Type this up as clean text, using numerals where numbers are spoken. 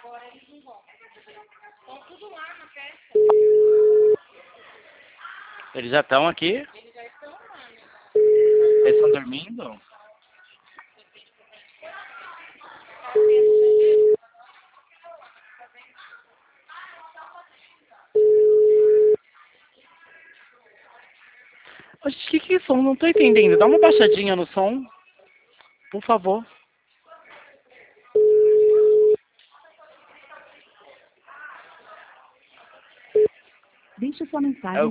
Estão tudo lá na festa. Eles já estão aqui? Eles já estão lá, né? Eles estão dormindo? Oxe, que é som? Não tô entendendo. Dá uma baixadinha no som, por favor. Deixe sua mensagem.